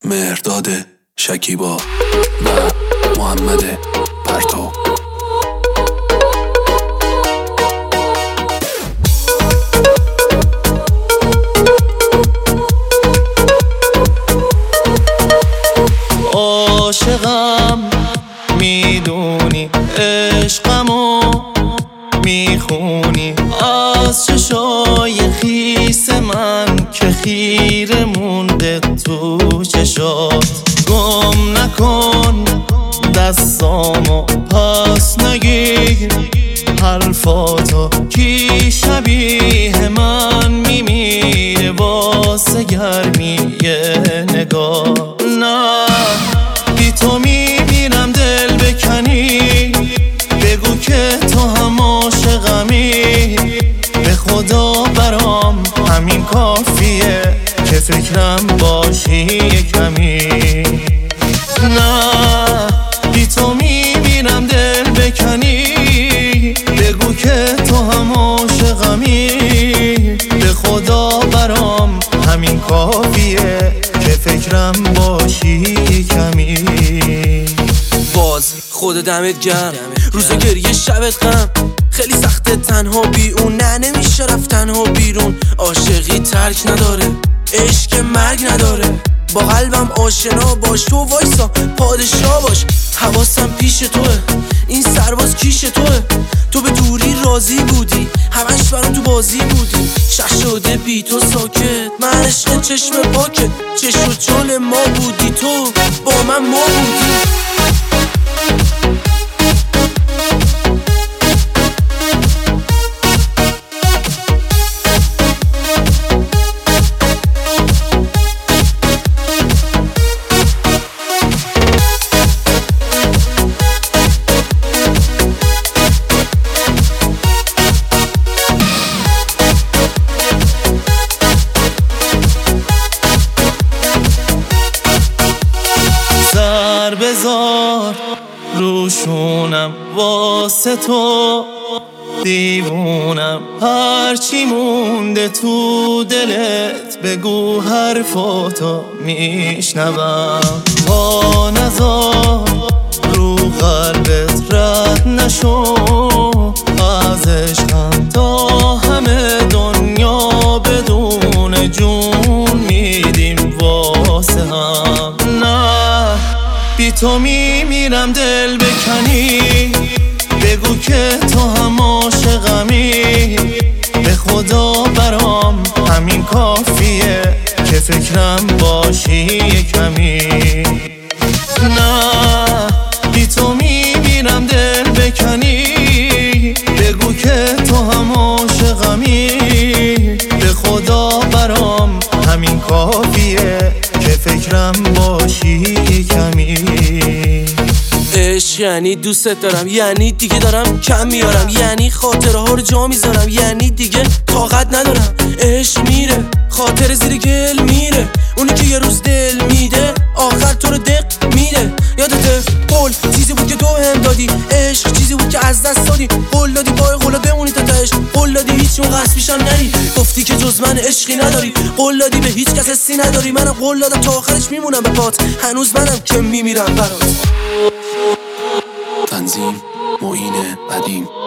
مهرداد شکیبا و محمد پرتو. عاشقم میدونی، عشقمو میخونی از چشای خیس من که خیره مونده تو چشات. گم نکن دستامو پس نگیر حرفاتو، کی شبیه من میمیره واسه گرمی نگاه. نه بی تو میمیرم دل بکنی، بگو که تو هم عاشقمی. به خدا برام همین کافیه که فکرم باشی کمی. نه بی تو میمیرم دل بکنی، بگو که تو هم عاشقمی. به خدا برام همین کافیه که فکرم باشی کمی. باز خود دمت گرم، روز گریه شبت غم. خیلی سخته تنها بی اون، نه نمیشه رفت تنها بیرون. عاشقی ترک نداره، عشق مرگ نداره. با قلبم آشنا باش، تو وایسا پادشاه باش. حواسم پیش توه، این سرباز کیش توه. تو به دوری راضی بودی، همش برام تو بازی بودی. شخ شده بی تو ساکت، من عشق چشم پاکت. چشم و چال ما بودی، تو با من ما بودی. بذار روشونم واسه تو، دیوونم هرچی مونده تو دلت. بگو حرفاتو میشنوم، با نزار رو قلبت رد نشو. از عشقم تا همه دنیا بدون جون میدیم واسه هم. نه بی تو میمیرم دل بکنی، بگو که تو هم عاشقمی. به خدا برام همین کافیه که فکرم باشی کمی. نه بی تو میمیرم دل بکنی، بگو که تو هم عاشقمی. به خدا برام همین کافیه که فکرم باشی کمی. عشق یعنی دوست دارم، یعنی دیگه دارم کم میارم. یعنی خاطره ها رو جا میذارم، یعنی دیگه طاقت ندارم. عشق میره، خاطر زیر گل میره. اونی که یه روز دل میده، آخر تو رو دق میده. یادته قول چیزی بود که تو هم دادی، عشق چیزی بود که از دست دادی. قول دادی پای قولا بمونی تا تهش، قول دادی هیچ اون قصد پیشم نری. گفتی که جز من عشقی نداری، قول دادی به هیچ کس حسی نداری. منم قول دادم تا آخرش میمونم به پات، هنوز منم که میمیرم برات. تنظیم معین قدیم.